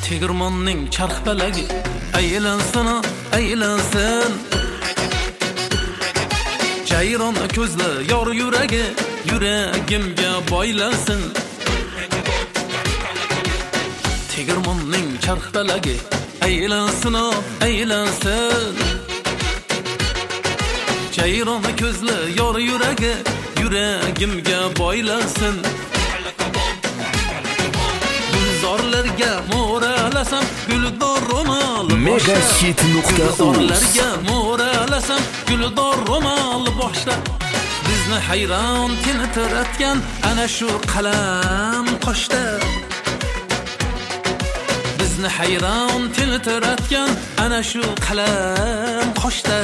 Tegirmonning charx balagi aylansin, aylansin. Jayron ko'zli yor yuragi yuragimga boylansin. Tegirmonning charx balagi aylansin, aylansin. Jayron ko'zli yor yuragi yuragimga boylansin. Gulzorlarga mo'ralasam guldor ro'mol Megahit.uz mo'ralasam guldor ro'mol boshda. Bizni hayron tintiratgan ana shu qalam qoshda. Bizni hayron tintiratgan ana shu qalam qoshda.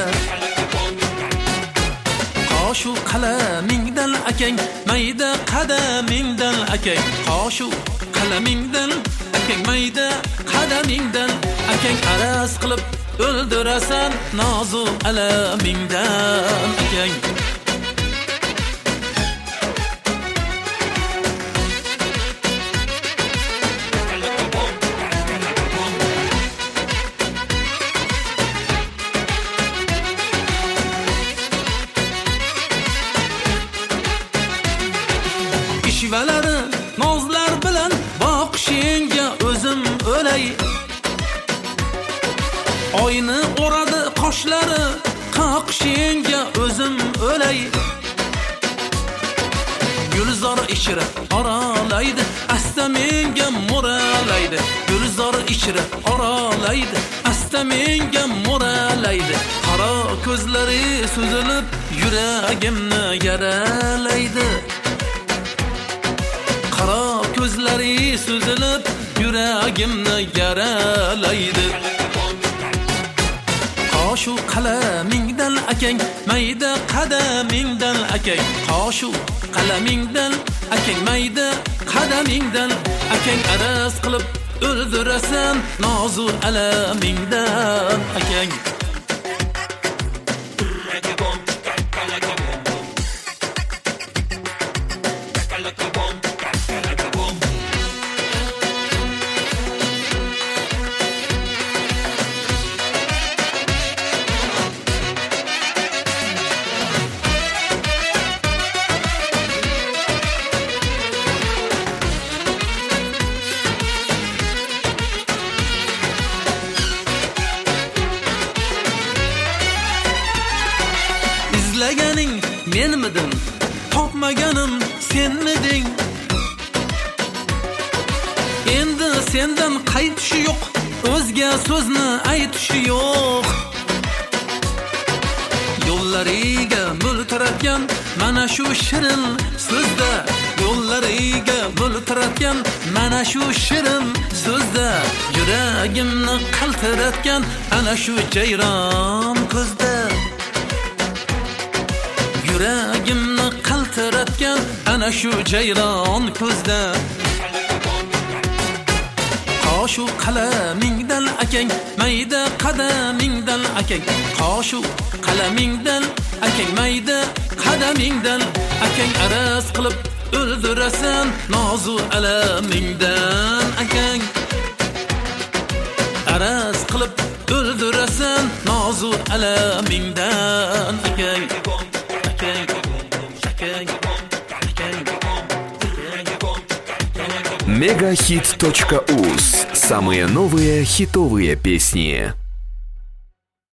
Qoshu qalamingdan akang mayda qadamingdan akang. Qoshu qalamingdan akang mayda qadamingdan akang. Araz qilib o'ldirasan nozu alamingdan akang. Shivalari nozlar bilan boqishingga o'zim o'lay. Oyni o'radi qoshlari qoqishingga o'zim o'lay. Gulzor ichra oralaydi asta menga mo'ralaydi. Gulzor ichra oralaydi asta menga mo'ralaydi. Qaro ko'zlari suzilib yuragimni yaralaydi. Qaro ko'zlari suzilib yuragimni yaralaydi. Qoshu qalamingdan akang mayda qadamingdan akang. Qoshu qalamingdan akang mayda qadamingdan akang. Araz qilib o'ldirasan nozu alamingdan akang. İzlaganing menmidin, topmaganim senmiding? Endi sendan qaytishi yo'q, o'zga so'zni aytishi yo'q. Yo'llariga multiratgan mana shu shirin so'zda. Yo'llariga multiratgan mana shu shirin so'zda. Yuragimni qaltiratgan ana shu jayron ko'zda. Yuragimni qaltiratgan ana shu jayron ko'zda. Qoshu qalamingdan akang mayda qadamingdan akang. Qoshu qalamingdan akang mayda qadamingdan akang. Araz qilib o'ldirasan nozu alamingdan akang. Araz qilib o'ldirasan nozu alamingdan akang. Megahit.uz. Самые новые хитовые песни.